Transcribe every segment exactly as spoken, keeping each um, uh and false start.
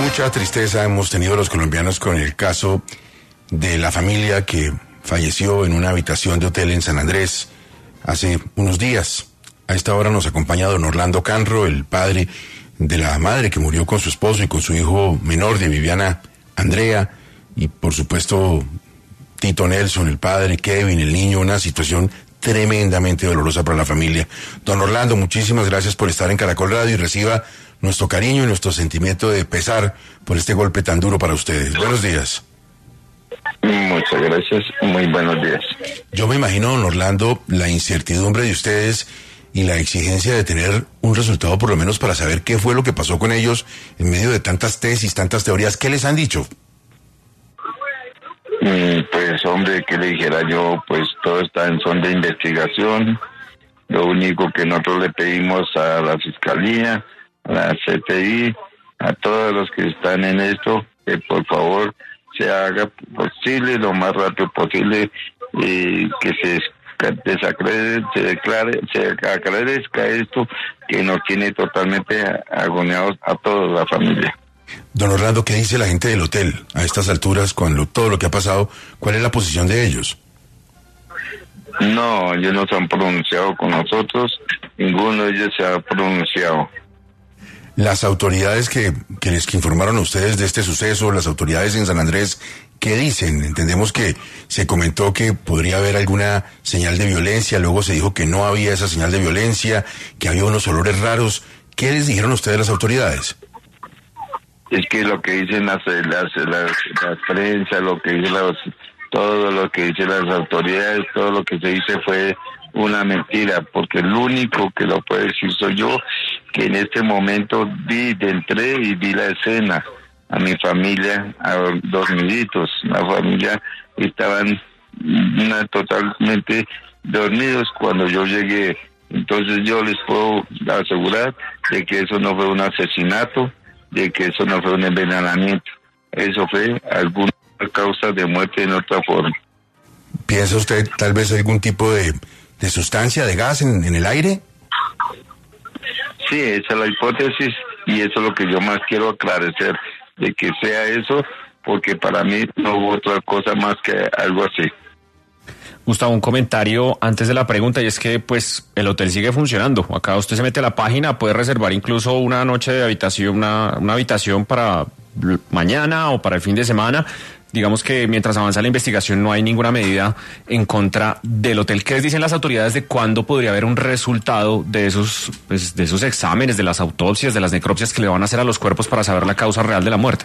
Mucha tristeza hemos tenido los colombianos con el caso de la familia que falleció en una habitación de hotel en San Andrés hace unos días. A esta hora nos acompaña don Orlando Canro, el padre de la madre que murió con su esposo y con su hijo menor, de Viviana Andrea, y por supuesto Tito Nelson, el padre, Kevin, el niño, una situación tremendamente dolorosa para la familia. Don Orlando, muchísimas gracias por estar en Caracol Radio y reciba nuestro cariño y nuestro sentimiento de pesar por este golpe tan duro para ustedes. Buenos días. Muchas gracias, muy buenos días. Yo me imagino, don Orlando, la incertidumbre de ustedes y la exigencia de tener un resultado por lo menos para saber qué fue lo que pasó con ellos en medio de tantas tesis, tantas teorías. ¿Qué les han dicho? Pues hombre, que le dijera yo, pues todo está en son de investigación. Lo único que nosotros le pedimos a la Fiscalía, a la C T I, a todos los que están en esto, que por favor se haga posible, lo más rápido posible, y que se desacredite, se declare, se aclarezca esto, que nos tiene totalmente agoniados a toda la familia. Don Orlando, ¿qué dice la gente del hotel a estas alturas, con lo, todo lo que ha pasado? ¿Cuál es la posición de ellos? No, ellos no se han pronunciado con nosotros, ninguno de ellos se ha pronunciado. Las autoridades que, que les que informaron a ustedes de este suceso, las autoridades en San Andrés, ¿qué dicen? Entendemos que se comentó que podría haber alguna señal de violencia, luego se dijo que no había esa señal de violencia, que había unos olores raros. ¿Qué les dijeron a ustedes las autoridades? Es que lo que dicen las, las, las, las prensa, lo que dicen los, todo lo que dicen las autoridades, todo lo que se dice fue una mentira, porque el único que lo puede decir soy yo, que en este momento vi, entré y vi la escena, a mi familia, a dormiditos, la familia estaban una, totalmente dormidos cuando yo llegué. Entonces yo les puedo asegurar de que eso no fue un asesinato, de que eso no fue un envenenamiento, eso fue alguna causa de muerte en otra forma. ¿Piensa usted tal vez algún tipo de, de sustancia, de gas en, en el aire? Sí, esa es la hipótesis y eso es lo que yo más quiero aclarecer, de que sea eso, porque para mí no hubo otra cosa más que algo así. Gustavo, un comentario antes de la pregunta, y es que pues el hotel sigue funcionando. Acá usted se mete a la página, puede reservar incluso una noche de habitación, una, una habitación para mañana o para el fin de semana. Digamos que mientras avanza la investigación no hay ninguna medida en contra del hotel. ¿Qué les dicen las autoridades de cuándo podría haber un resultado de esos, pues, de esos exámenes, de las autopsias, de las necropsias que le van a hacer a los cuerpos para saber la causa real de la muerte?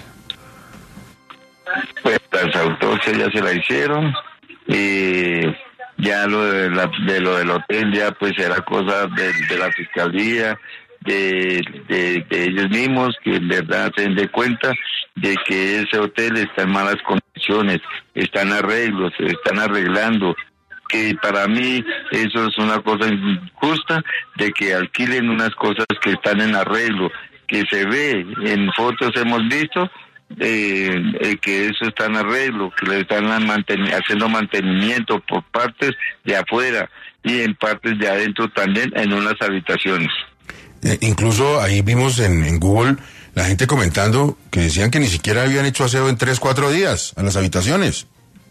Pues las autopsias ya se la hicieron. Y ya lo de, la, de lo del hotel ya pues era cosa de, de la fiscalía, de, de, de ellos mismos, que en verdad se den de cuenta de que ese hotel está en malas condiciones, están arreglos, se están arreglando, que para mí eso es una cosa injusta, de que alquilen unas cosas que están en arreglo, que se ve, en fotos hemos visto, Eh, eh, que eso está en arreglo, que le están manten- haciendo mantenimiento por partes de afuera y en partes de adentro también en unas habitaciones. Eh, incluso ahí vimos en, en Google la gente comentando que decían que ni siquiera habían hecho aseo en tres, cuatro días a las habitaciones.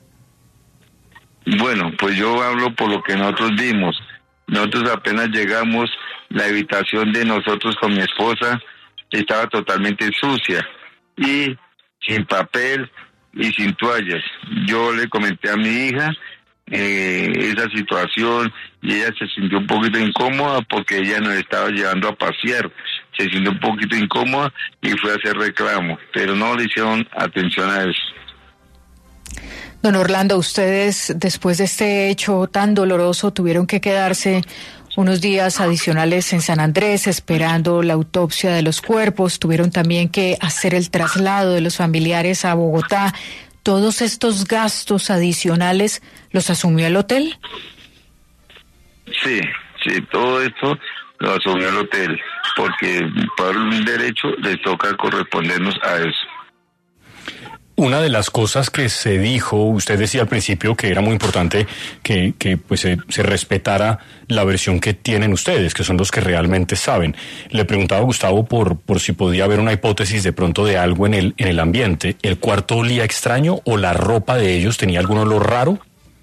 Bueno, pues yo hablo por lo que nosotros vimos. Nosotros apenas llegamos, la habitación de nosotros con mi esposa estaba totalmente sucia y sin papel y sin toallas. Yo le comenté a mi hija eh, esa situación y ella se sintió un poquito incómoda porque ella nos estaba llevando a pasear. Se sintió un poquito incómoda y fue a hacer reclamo, pero no le hicieron atención a eso. Don Orlando, ustedes después de este hecho tan doloroso tuvieron que quedarse unos días adicionales en San Andrés esperando la autopsia de los cuerpos, tuvieron también que hacer el traslado de los familiares a Bogotá. ¿Todos estos gastos adicionales los asumió el hotel? Sí, sí, todo esto lo asumió el hotel, porque por un derecho les toca correspondernos a eso. Una de las cosas que se dijo, usted decía al principio que era muy importante que, que pues se, se respetara la versión que tienen ustedes, que son los que realmente saben. Le preguntaba a Gustavo por, por si podía haber una hipótesis de pronto de algo en el, en el ambiente. ¿El cuarto olía extraño o la ropa de ellos tenía algún olor raro?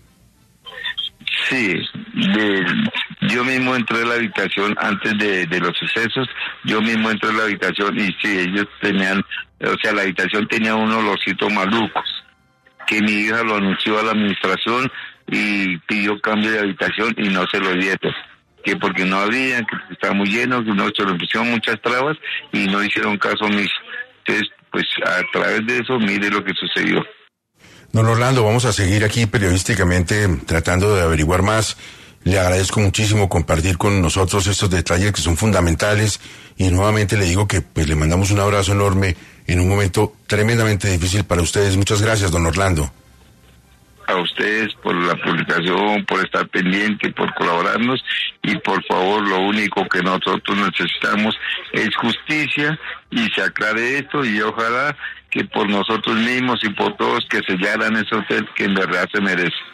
Sí, de, yo mismo entré a la habitación antes de, de los sucesos, yo mismo entré a la habitación y sí, ellos tenían, o sea, la habitación tenía unos olorcitos malucos, que mi hija lo anunció a la administración y pidió cambio de habitación y no se lo dieron, que porque no había, que estaba muy lleno, que no se lo pusieron muchas trabas y no hicieron caso omiso. Entonces, pues a través de eso, mire lo que sucedió. Don Orlando, vamos a seguir aquí periodísticamente tratando de averiguar más. Le agradezco muchísimo compartir con nosotros estos detalles que son fundamentales y nuevamente le digo que pues le mandamos un abrazo enorme en un momento tremendamente difícil para ustedes. Muchas gracias, don Orlando. A ustedes por la publicación, por estar pendiente, por colaborarnos y por favor lo único que nosotros necesitamos es justicia y se aclare esto y ojalá que por nosotros mismos y por todos que sellaran ese hotel que en verdad se merece.